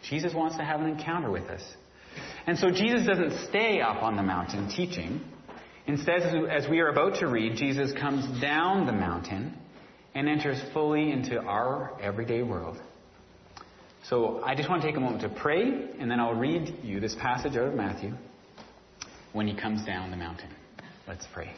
Jesus wants to have an encounter with us. And so Jesus doesn't stay up on the mountain teaching. Instead, as we are about to read, Jesus comes down the mountain and enters fully into our everyday world. So I just want to take a moment to pray, and then I'll read you this passage out of Matthew when he comes down the mountain. Let's pray.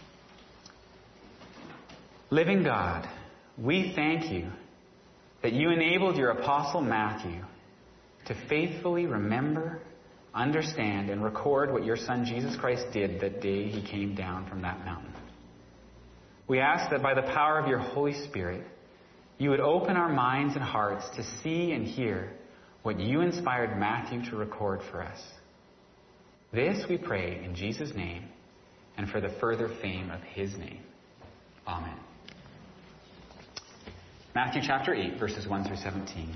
Living God, we thank you that you enabled your apostle Matthew to faithfully remember, understand, and record what your Son Jesus Christ did that day he came down from that mountain. We ask that by the power of your Holy Spirit, you would open our minds and hearts to see and hear what you inspired Matthew to record for us. This we pray in Jesus' name and for the further fame of his name. Amen. Matthew chapter 8, verses 1 through 17.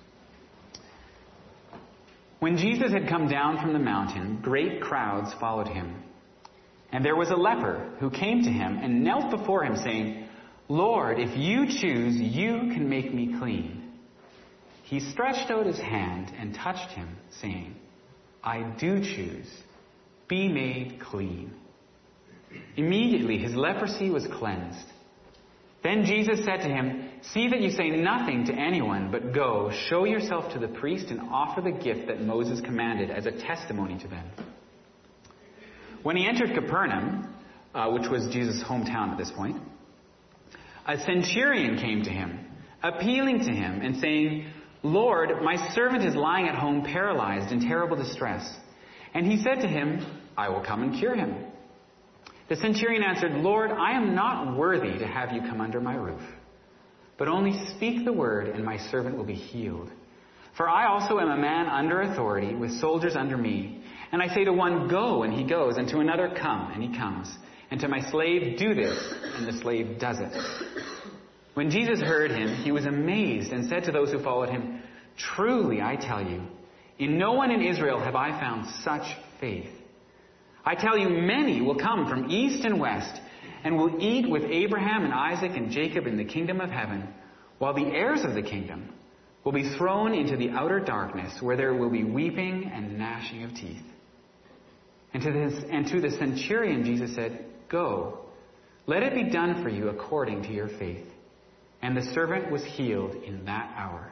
When Jesus had come down from the mountain, great crowds followed him. And there was a leper who came to him and knelt before him, saying, Lord, if you choose, you can make me clean. He stretched out his hand and touched him, saying, I do choose. Be made clean. Immediately his leprosy was cleansed. Then Jesus said to him, See that you say nothing to anyone, but go, show yourself to the priest and offer the gift that Moses commanded as a testimony to them. When he entered Capernaum, which was Jesus' hometown at this point, a centurion came to him, appealing to him and saying, Lord, my servant is lying at home paralyzed in terrible distress. And he said to him, I will come and cure him. The centurion answered, Lord, I am not worthy to have you come under my roof, but only speak the word and my servant will be healed. For I also am a man under authority with soldiers under me. And I say to one, go, and he goes, and to another, come, and he comes. And to my slave, do this, and the slave does it. When Jesus heard him, he was amazed and said to those who followed him, Truly, I tell you, in no one in Israel have I found such faith. I tell you, many will come from east and west and will eat with Abraham and Isaac and Jacob in the kingdom of heaven, while the heirs of the kingdom will be thrown into the outer darkness, where there will be weeping and gnashing of teeth. And to the centurion Jesus said, Go, let it be done for you according to your faith. And the servant was healed in that hour.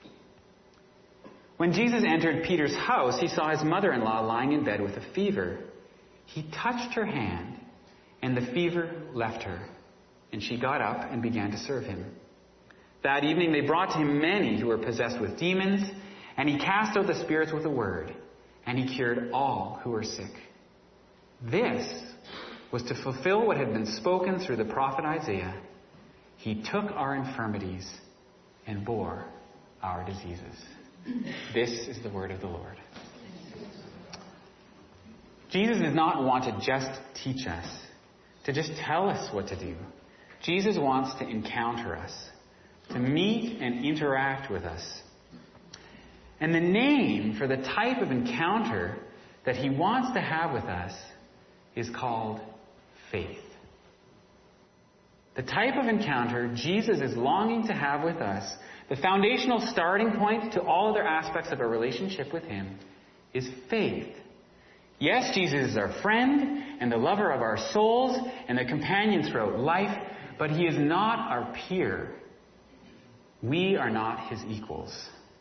When Jesus entered Peter's house, he saw his mother-in-law lying in bed with a fever. He touched her hand, and the fever left her, and she got up and began to serve him. That evening they brought to him many who were possessed with demons, and he cast out the spirits with a word, and he cured all who were sick. This was to fulfill what had been spoken through the prophet Isaiah. He took our infirmities and bore our diseases. This is the word of the Lord. Jesus does not want to just teach us, to just tell us what to do. Jesus wants to encounter us, to meet and interact with us. And the name for the type of encounter that he wants to have with us is called faith. The type of encounter Jesus is longing to have with us, the foundational starting point to all other aspects of a relationship with him, is faith. Yes, Jesus is our friend and the lover of our souls and the companion throughout life, but he is not our peer. We are not his equals.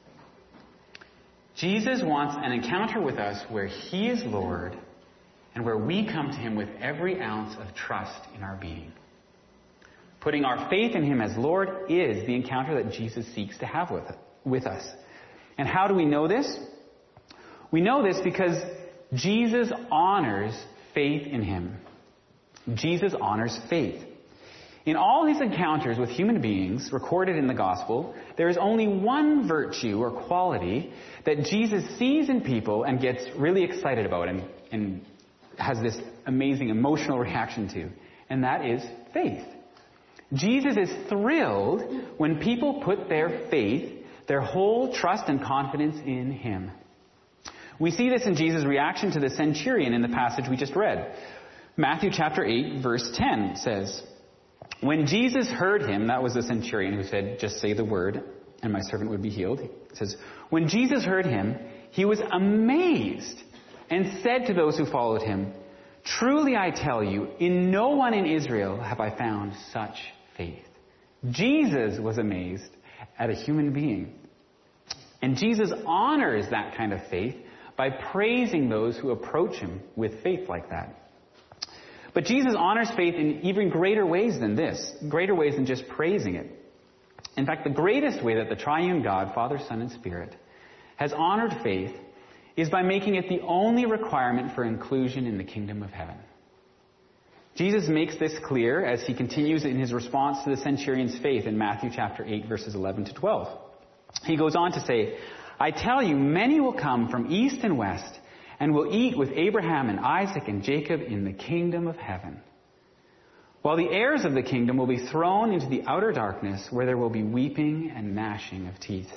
Jesus wants an encounter with us where he is Lord and where we come to him with every ounce of trust in our being. Putting our faith in him as Lord is the encounter that Jesus seeks to have with us. And how do we know this? We know this because Jesus honors faith in him. Jesus honors faith. In all his encounters with human beings recorded in the gospel, there is only one virtue or quality that Jesus sees in people and gets really excited about and has this amazing emotional reaction to, and that is faith. Jesus is thrilled when people put their faith, their whole trust and confidence in him. We see this in Jesus' reaction to the centurion in the passage we just read. Matthew chapter 8, verse 10 says, When Jesus heard him, that was the centurion who said, just say the word, and my servant would be healed. It says, when Jesus heard him, he was amazed and said to those who followed him, truly I tell you, in no one in Israel have I found such faith. Jesus was amazed at a human being. And Jesus honors that kind of faith by praising those who approach him with faith like that. But Jesus honors faith in even greater ways than this, greater ways than just praising it. In fact, the greatest way that the triune God, Father, Son, and Spirit, has honored faith is by making it the only requirement for inclusion in the kingdom of heaven. Jesus makes this clear as he continues in his response to the centurion's faith in Matthew chapter 8, verses 11 to 12. He goes on to say, I tell you, many will come from east and west and will eat with Abraham and Isaac and Jacob in the kingdom of heaven. While the heirs of the kingdom will be thrown into the outer darkness where there will be weeping and gnashing of teeth.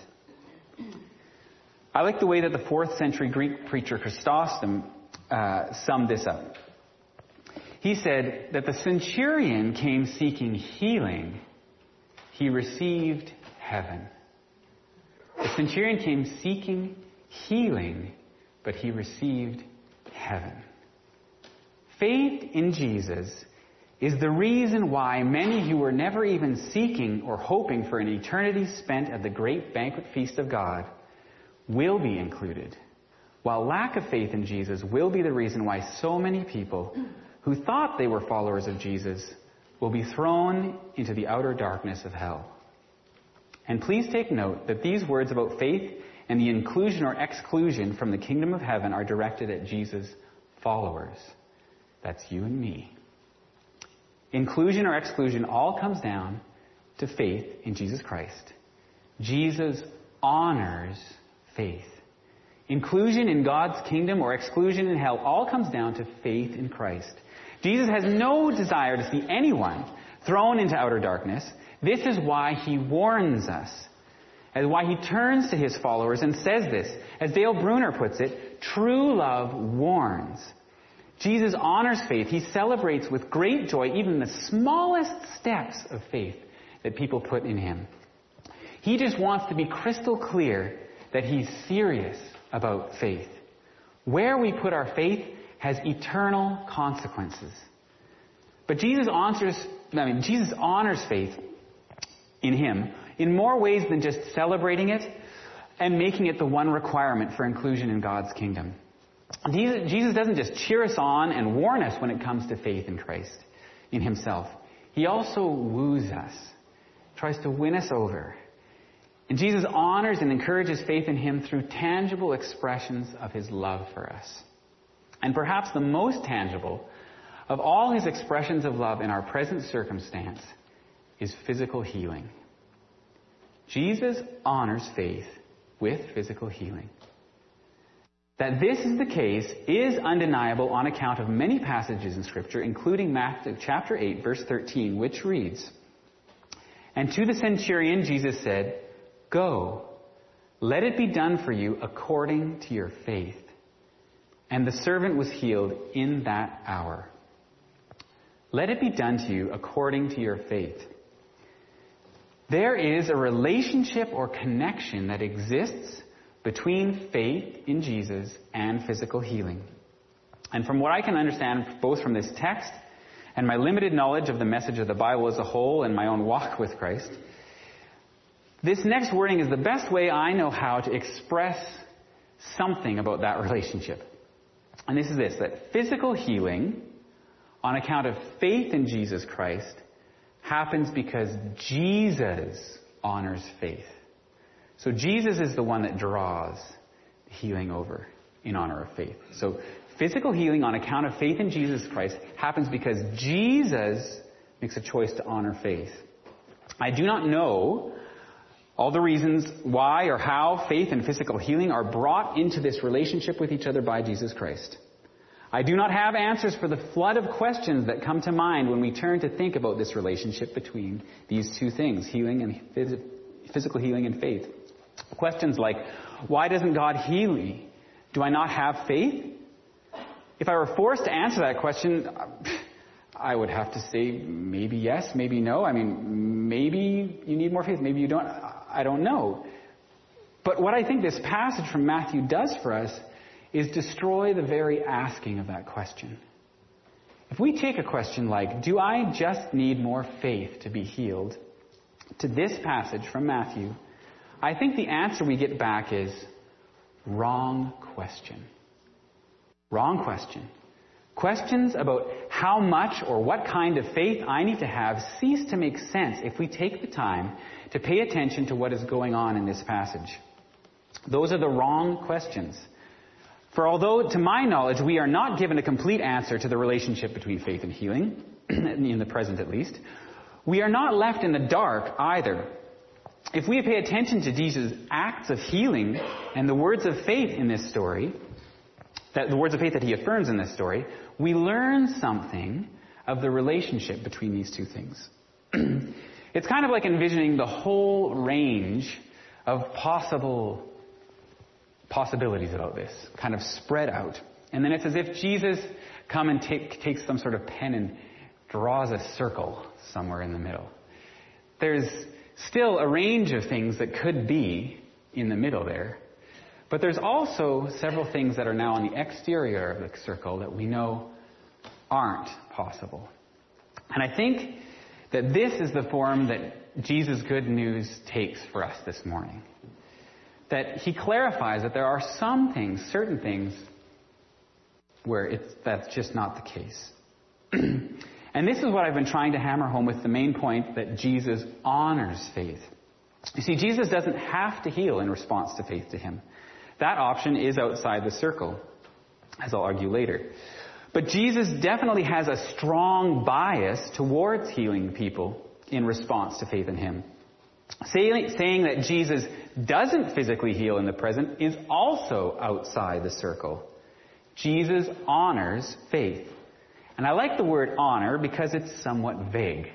I like the way that the 4th century Greek preacher Chrysostom summed this up. He said that the centurion came seeking healing. He received heaven. The centurion came seeking healing, but he received heaven. Faith in Jesus is the reason why many who were never even seeking or hoping for an eternity spent at the great banquet feast of God will be included, while lack of faith in Jesus will be the reason why so many people who thought they were followers of Jesus will be thrown into the outer darkness of hell. And please take note that these words about faith and the inclusion or exclusion from the kingdom of heaven are directed at Jesus' followers. That's you and me. Inclusion or exclusion all comes down to faith in Jesus Christ. Jesus honors faith. Inclusion in God's kingdom or exclusion in hell all comes down to faith in Christ. Jesus has no desire to see anyone thrown into outer darkness. This is why he warns us, and why he turns to his followers and says this. As Dale Bruner puts it, true love warns. Jesus honors faith. He celebrates with great joy even the smallest steps of faith that people put in him. He just wants to be crystal clear that he's serious about faith. Where we put our faith has eternal consequences. But Jesus honors faith in him in more ways than just celebrating it and making it the one requirement for inclusion in God's kingdom. Jesus doesn't just cheer us on and warn us when it comes to faith in Christ, in himself. He also woos us, tries to win us over. And Jesus honors and encourages faith in him through tangible expressions of his love for us. And perhaps the most tangible of all his expressions of love in our present circumstance is physical healing. Jesus honors faith with physical healing. That this is the case is undeniable on account of many passages in Scripture, including Matthew chapter 8, verse 13, which reads, And to the centurion Jesus said, Go, let it be done for you according to your faith. And the servant was healed in that hour. Let it be done to you according to your faith. There is a relationship or connection that exists between faith in Jesus and physical healing. And from what I can understand, both from this text and my limited knowledge of the message of the Bible as a whole and my own walk with Christ, this next wording is the best way I know how to express something about that relationship. And this is this, that physical healing on account of faith in Jesus Christ happens because Jesus honors faith. So Jesus is the one that draws healing over in honor of faith. So physical healing on account of faith in Jesus Christ happens because Jesus makes a choice to honor faith. I do not know all the reasons why or how faith and physical healing are brought into this relationship with each other by Jesus Christ. I do not have answers for the flood of questions that come to mind when we turn to think about this relationship between these two things, healing and physical healing and faith. Questions like, why doesn't God heal me? Do I not have faith? If I were forced to answer that question, I would have to say maybe yes, maybe no. I mean, maybe you need more faith, maybe you don't. I don't know. But what I think this passage from Matthew does for us is destroy the very asking of that question. If we take a question like, do I just need more faith to be healed, to this passage from Matthew, I think the answer we get back is, wrong question. Wrong question. Questions about how much or what kind of faith I need to have cease to make sense if we take the time to pay attention to what is going on in this passage. Those are the wrong questions. For although, to my knowledge, we are not given a complete answer to the relationship between faith and healing, in the present at least, we are not left in the dark either. If we pay attention to Jesus' acts of healing and the words of faith in this story, the words of faith that he affirms in this story, we learn something of the relationship between these two things. It's kind of like envisioning the whole range of possibilities about this, kind of spread out. And then it's as if Jesus come and takes some sort of pen and draws a circle somewhere in the middle. There's still a range of things that could be in the middle there. But there's also several things that are now on the exterior of the circle that we know aren't possible. And I think that this is the form that Jesus' good news takes for us this morning. That he clarifies that there are some things, certain things, where that's just not the case. And this is what I've been trying to hammer home with the main point that Jesus honors faith. You see, Jesus doesn't have to heal in response to faith to him. That option is outside the circle, as I'll argue later. But Jesus definitely has a strong bias towards healing people in response to faith in him. Saying that Jesus doesn't physically heal in the present is also outside the circle. Jesus honors faith. And I like the word honor because it's somewhat vague,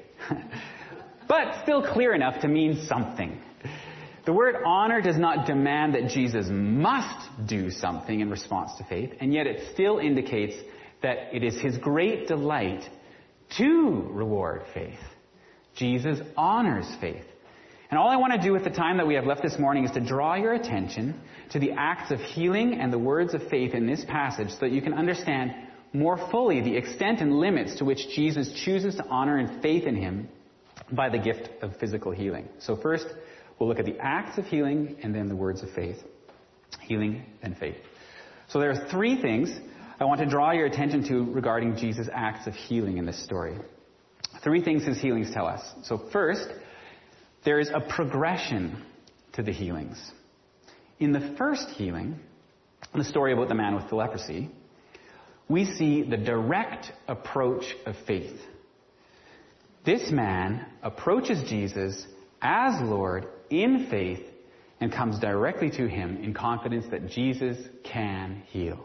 but still clear enough to mean something. The word honor does not demand that Jesus must do something in response to faith, and yet it still indicates that it is his great delight to reward faith. Jesus honors faith. And all I want to do with the time that we have left this morning is to draw your attention to the acts of healing and the words of faith in this passage so that you can understand more fully the extent and limits to which Jesus chooses to honor and faith in him by the gift of physical healing. So first, we'll look at the acts of healing and then the words of faith. Healing and faith. So there are three things I want to draw your attention to regarding Jesus' acts of healing in this story. Three things his healings tell us. So first, there is a progression to the healings. In the first healing, the story about the man with the leprosy, we see the direct approach of faith. This man approaches Jesus as Lord in faith and comes directly to him in confidence that Jesus can heal.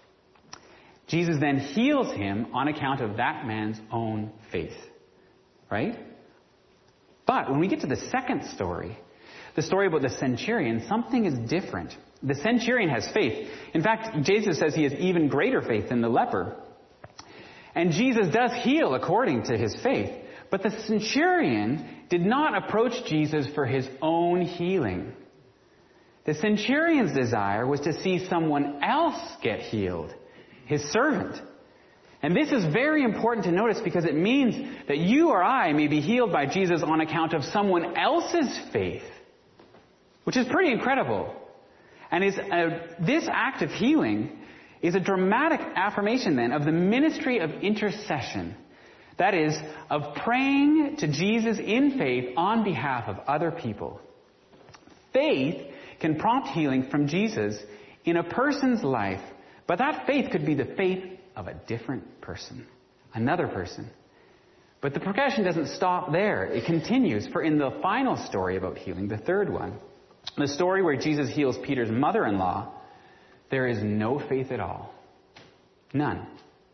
Jesus then heals him on account of that man's own faith. Right? But when we get to the second story, the story about the centurion, something is different. The centurion has faith. In fact, Jesus says he has even greater faith than the leper. And Jesus does heal according to his faith. But the centurion did not approach Jesus for his own healing. The centurion's desire was to see someone else get healed, his servant. And this is very important to notice because it means that you or I may be healed by Jesus on account of someone else's faith, which is pretty incredible. And this act of healing is a dramatic affirmation then of the ministry of intercession. That is, of praying to Jesus in faith on behalf of other people. Faith can prompt healing from Jesus in a person's life, but that faith could be the faith of a different person, another person. But the progression doesn't stop there. It continues, for in the final story about healing, the third one, the story where Jesus heals Peter's mother-in-law, there is no faith at all. None.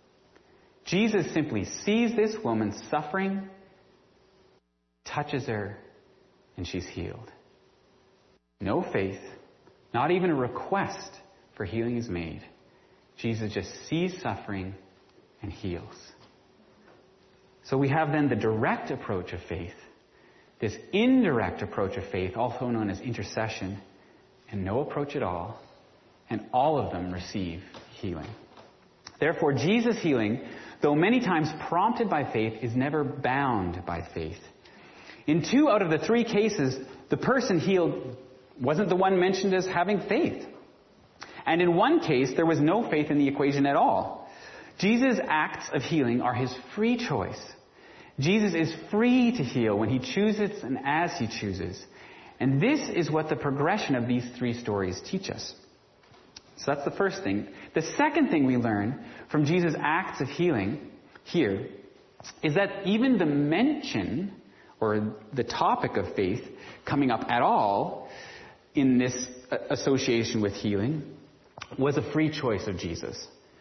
Jesus simply sees this woman suffering, touches her, and she's healed. No faith, not even a request for healing is made. Jesus just sees suffering and heals. So we have then the direct approach of faith. this indirect approach of faith, also known as intercession, and no approach at all, and all of them receive healing. Therefore, Jesus' healing, though many times prompted by faith, is never bound by faith. In 2 out of the 3 cases, the person healed wasn't the one mentioned as having faith. And in 1 case, there was no faith in the equation at all. Jesus' acts of healing are his free choice. Jesus is free to heal when he chooses and as he chooses. And this is what the progression of these 3 stories teach us. So that's the first thing. The second thing we learn from Jesus' acts of healing here is that even the mention or the topic of faith coming up at all in this association with healing was a free choice of Jesus.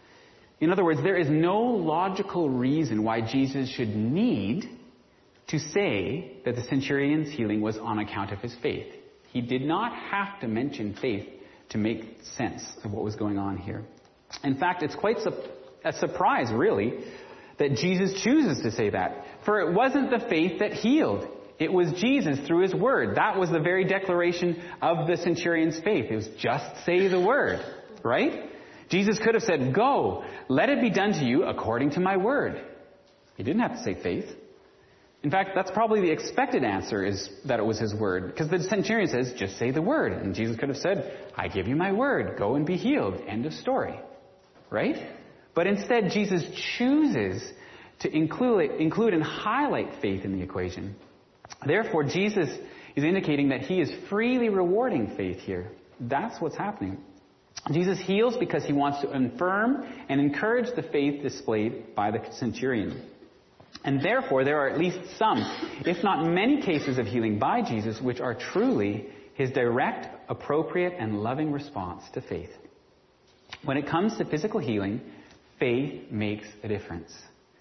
In other words, there is no logical reason why Jesus should need to say that the centurion's healing was on account of his faith. He did not have to mention faith to make sense of what was going on here. In fact, it's quite a surprise, really, that Jesus chooses to say that. For it wasn't the faith that healed. It was Jesus through his word. That was the very declaration of the centurion's faith. It was just say the word, right? Jesus could have said, "Go, let it be done to you according to my word." He didn't have to say faith. In fact, that's probably the expected answer, is that it was his word. Because the centurion says, just say the word. And Jesus could have said, "I give you my word. Go and be healed." End of story. Right? But instead, Jesus chooses to include and highlight faith in the equation. Therefore, Jesus is indicating that he is freely rewarding faith here. That's what's happening. Jesus heals because he wants to affirm and encourage the faith displayed by the centurion. And therefore, there are at least some, if not many, cases of healing by Jesus which are truly his direct, appropriate, and loving response to faith. When it comes to physical healing, faith makes a difference.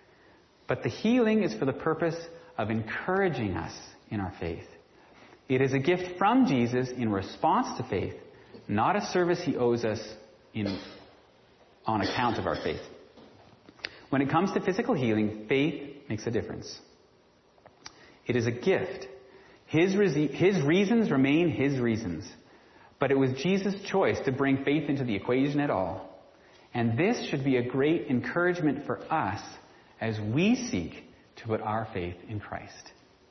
But the healing is for the purpose of encouraging us in our faith. It is a gift from Jesus in response to faith, not a service he owes us on account of our faith. When it comes to physical healing, faith makes a difference. It is a gift. His reasons remain his reasons. But it was Jesus' choice to bring faith into the equation at all. And this should be a great encouragement for us as we seek to put our faith in Christ.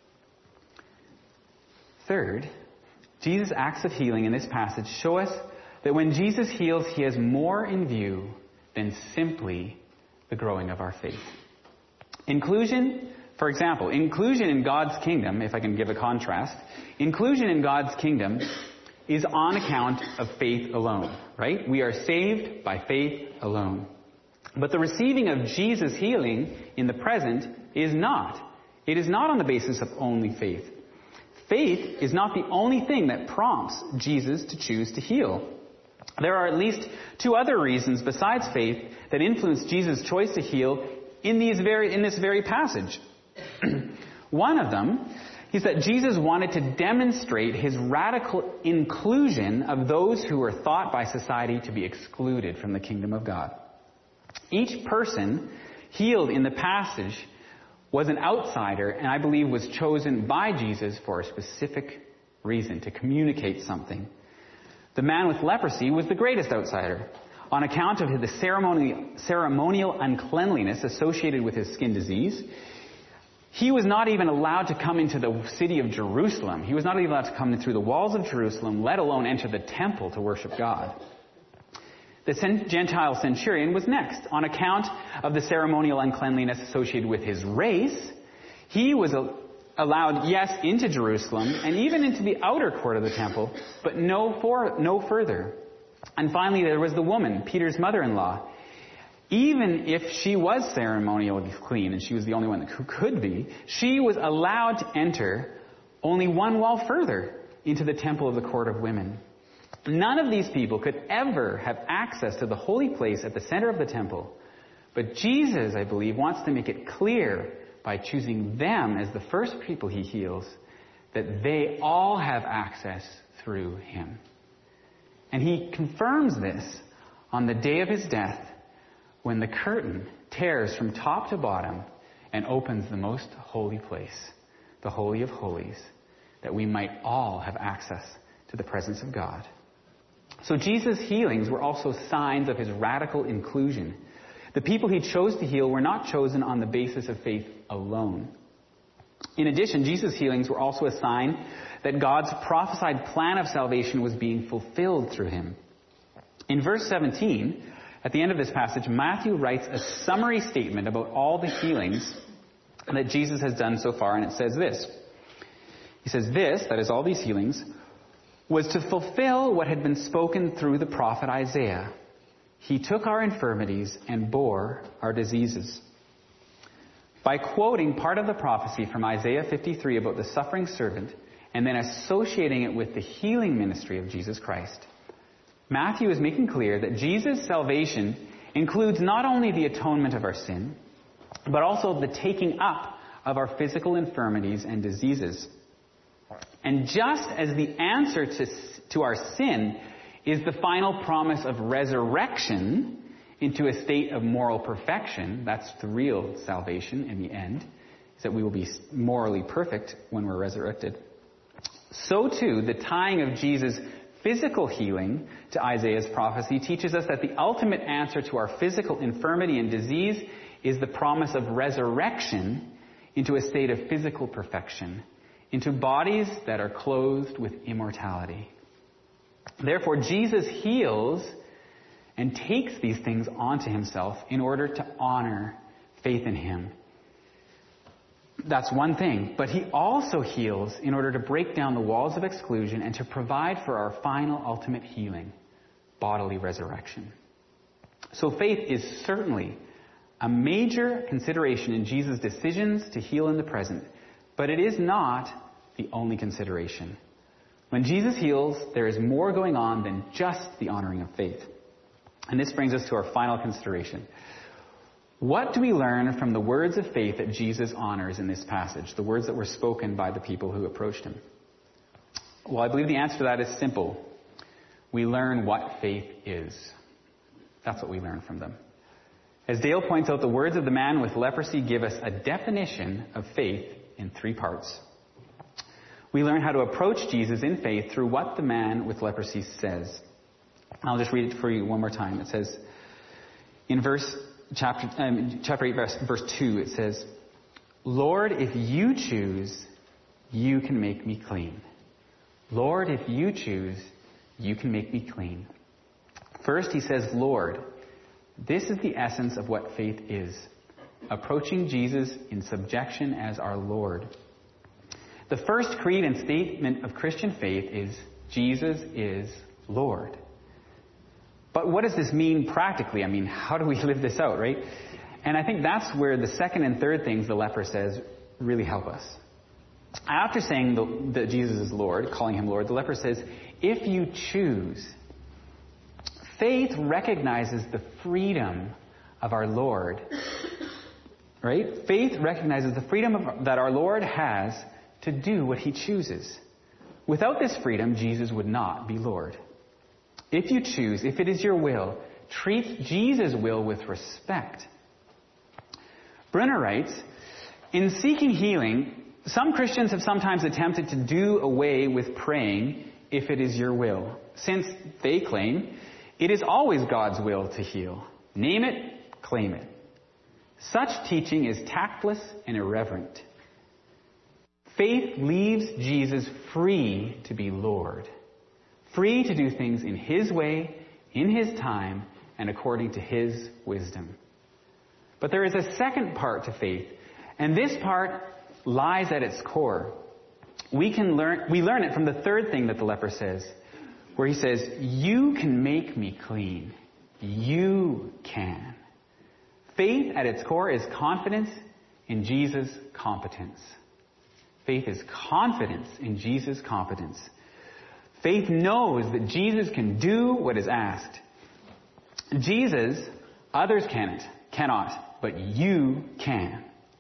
Third, Jesus' acts of healing in this passage show us that when Jesus heals, he has more in view than simply the growing of our faith. Inclusion, for example, inclusion in God's kingdom, if I can give a contrast, inclusion in God's kingdom is on account of faith alone, right? We are saved by faith alone. But the receiving of Jesus' healing in the present is not. It is not on the basis of only faith. Faith is not the only thing that prompts Jesus to choose to heal. There are at least 2 other reasons besides faith that influence Jesus' choice to heal in this very passage. One of them is that Jesus wanted to demonstrate his radical inclusion of those who were thought by society to be excluded from the kingdom of God. Each person healed in the passage was an outsider, and I believe was chosen by Jesus for a specific reason, to communicate something. The man with leprosy was the greatest outsider on account of the ceremonial uncleanliness associated with his skin disease. He was not even allowed to come into the city of Jerusalem. He was not even allowed to come in through the walls of Jerusalem, let alone enter the temple to worship God. The Gentile centurion was next. On account of the ceremonial uncleanliness associated with his race, he was allowed, yes, into Jerusalem and even into the outer court of the temple, but no further. And finally, there was the woman, Peter's mother-in-law. Even if she was ceremonially clean, and she was the only one who could be, she was allowed to enter only one wall further into the temple of the court of women. None of these people could ever have access to the holy place at the center of the temple. But Jesus, I believe, wants to make it clear by choosing them as the first people he heals that they all have access through him. And he confirms this on the day of his death when the curtain tears from top to bottom and opens the most holy place, the Holy of Holies, that we might all have access to the presence of God. So Jesus' healings were also signs of his radical inclusion. The people he chose to heal were not chosen on the basis of faith alone. In addition, Jesus' healings were also a sign that God's prophesied plan of salvation was being fulfilled through him. In verse 17, at the end of this passage, Matthew writes a summary statement about all the healings that Jesus has done so far, and it says this. He says, "This," that is all these healings, "was to fulfill what had been spoken through the prophet Isaiah. He took our infirmities and bore our diseases." By quoting part of the prophecy from Isaiah 53 about the suffering servant, and then associating it with the healing ministry of Jesus Christ, Matthew is making clear that Jesus' salvation includes not only the atonement of our sin, but also the taking up of our physical infirmities and diseases. And just as the answer to our sin is the final promise of resurrection into a state of moral perfection, that's the real salvation in the end, is that we will be morally perfect when we're resurrected. So too, the tying of Jesus' physical healing to Isaiah's prophecy teaches us that the ultimate answer to our physical infirmity and disease is the promise of resurrection into a state of physical perfection, into bodies that are clothed with immortality. Therefore, Jesus heals and takes these things onto himself in order to honor faith in him. That's one thing. But he also heals in order to break down the walls of exclusion and to provide for our final ultimate healing, bodily resurrection. So faith is certainly a major consideration in Jesus' decisions to heal in the present, but it is not the only consideration. When Jesus heals, there is more going on than just the honoring of faith. And this brings us to our final consideration. What do we learn from the words of faith that Jesus honors in this passage, the words that were spoken by the people who approached him? Well, I believe the answer to that is simple. We learn what faith is. That's what we learn from them. As Dale points out, the words of the man with leprosy give us a definition of faith in 3 parts. We learn how to approach Jesus in faith through what the man with leprosy says. I'll just read it for you one more time. It says, in chapter 8, verse 2, it says, "Lord, if you choose, you can make me clean." Lord, if you choose, you can make me clean. First, he says, Lord. This is the essence of what faith is. Approaching Jesus in subjection as our Lord. The first creed and statement of Christian faith is, Jesus is Lord. But what does this mean practically? I mean, how do we live this out, right? And I think that's where the second and third things the leper says really help us. After saying that Jesus is Lord, calling him Lord, the leper says, if you choose. Faith recognizes the freedom of our Lord. Right? Faith recognizes the freedom that our Lord has to do what he chooses. Without this freedom, Jesus would not be Lord. If you choose, if it is your will, treat Jesus' will with respect. Brunner writes, in seeking healing, some Christians have sometimes attempted to do away with praying, if it is your will, since they claim it is always God's will to heal. Name it, claim it. Such teaching is tactless and irreverent. Faith leaves Jesus free to be Lord, free to do things in his way, in his time, and according to his wisdom. But there is a second part to faith, and this part lies at its core. We learn it from the third thing that the leper says, where he says, you can make me clean. You can. Faith at its core is confidence in Jesus' competence. Faith is confidence in Jesus' competence. Faith knows that Jesus can do what is asked. Jesus, others cannot, but you can.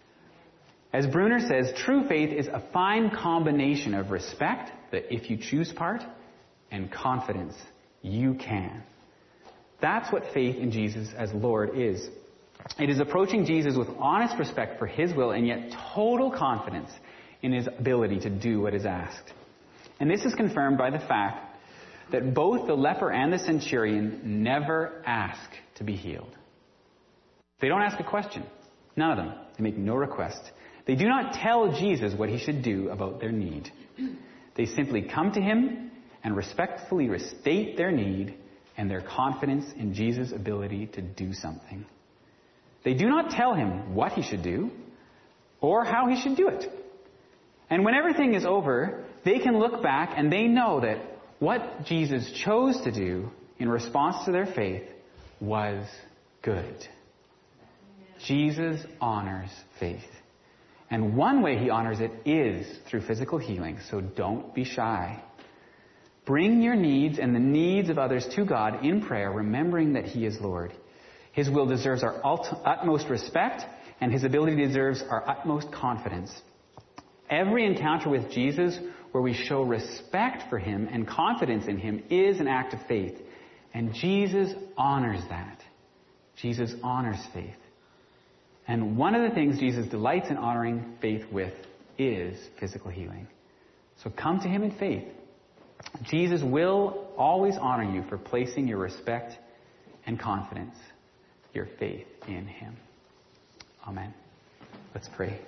As Brunner says, true faith is a fine combination of respect, the if you choose part, and confidence. You can. That's what faith in Jesus as Lord is. It is approaching Jesus with honest respect for his will and yet total confidence in his ability to do what is asked. And this is confirmed by the fact that both the leper and the centurion never ask to be healed. They don't ask a question. None of them. They make no request. They do not tell Jesus what he should do about their need. They simply come to him and respectfully restate their need and their confidence in Jesus' ability to do something. They do not tell him what he should do or how he should do it. And when everything is over, they can look back and they know that what Jesus chose to do in response to their faith was good. Jesus honors faith. And one way he honors it is through physical healing, so don't be shy. Bring your needs and the needs of others to God in prayer, remembering that he is Lord. His will deserves our utmost respect, and his ability deserves our utmost confidence. Every encounter with Jesus where we show respect for him and confidence in him is an act of faith. And Jesus honors that. Jesus honors faith. And one of the things Jesus delights in honoring faith with is physical healing. So come to him in faith. Jesus will always honor you for placing your respect and confidence, your faith in him. Amen. Let's pray.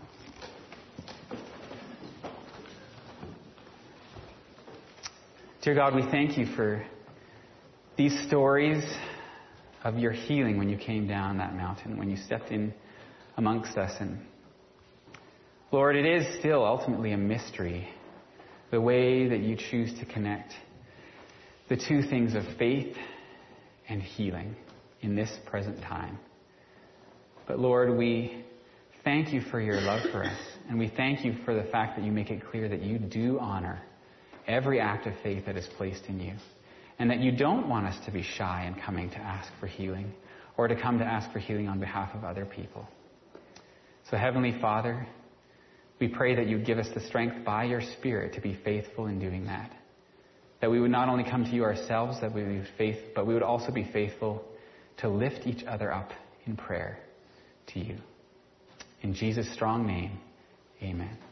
Dear God, we thank you for these stories of your healing when you came down that mountain, when you stepped in amongst us. And Lord, it is still ultimately a mystery, the way that you choose to connect the two things of faith and healing in this present time. But Lord, we thank you for your love for us. And we thank you for the fact that you make it clear that you do honor every act of faith that is placed in you. And that you don't want us to be shy in coming to ask for healing or to come to ask for healing on behalf of other people. So Heavenly Father, we pray that you give us the strength by your Spirit to be faithful in doing that. That we would not only come to you ourselves, but we would also be faithful to lift each other up in prayer to you. In Jesus' strong name, amen.